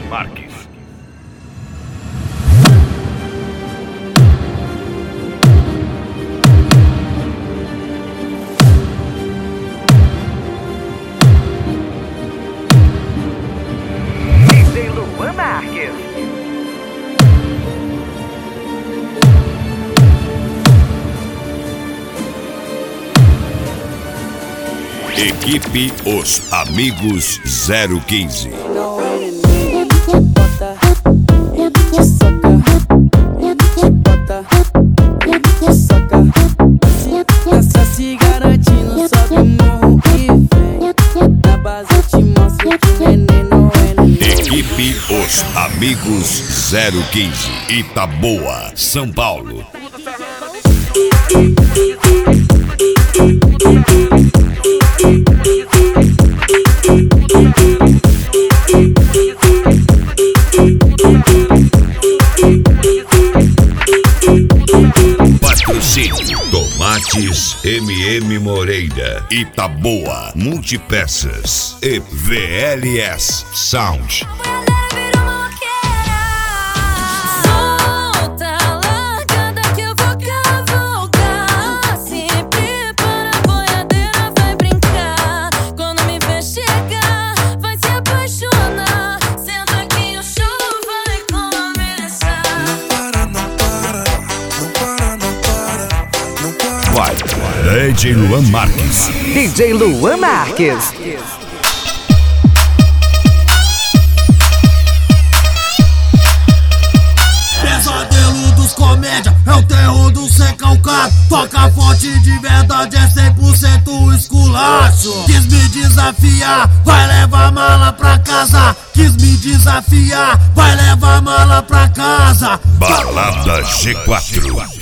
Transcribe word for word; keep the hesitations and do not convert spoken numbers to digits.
Marques. D J Luan Marques. Equipe Os Amigos zero quinze. Essa se garantindo, sobe o morro e vem. Na base eu te mostro que o neném não é neném. Equipe Os Amigos zero quinze. Itaboa, São Paulo. Patrocínio Tomates M M Moreira, Itaboa Multipeças e V L S Sound. Vai, D J Luan Marques. D J Luan Marques. Pesadelo dos comédia, é o terror do ser calcado. Toca forte de verdade, é cem por cento esculacho. Quis me desafiar, vai levar mala pra casa. Quis me desafiar, vai levar mala pra casa. Balada G quatro.